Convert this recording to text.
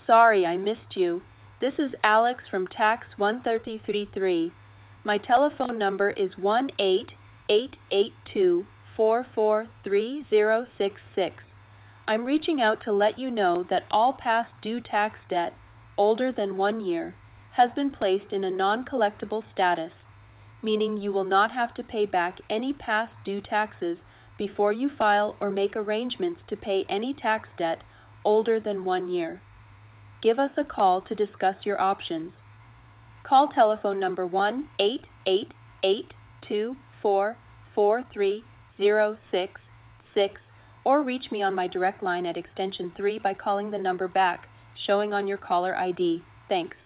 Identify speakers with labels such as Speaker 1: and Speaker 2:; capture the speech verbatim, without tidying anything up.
Speaker 1: Sorry I missed you. This is Alex from Tax one three three. My telephone number is one eight eight eight two, four four three zero six six. I'm reaching out to let you know that all past due tax debt, older than one year, has been placed in a non-collectible status, meaning you will not have to pay back any past due taxes before you file or make arrangements to pay any tax debt older than one year. Give us a call to discuss your options. Call telephone number one eight eight eight two four four three zero six six or reach me on my direct line at extension three by calling the number back showing on your caller I D. Thanks.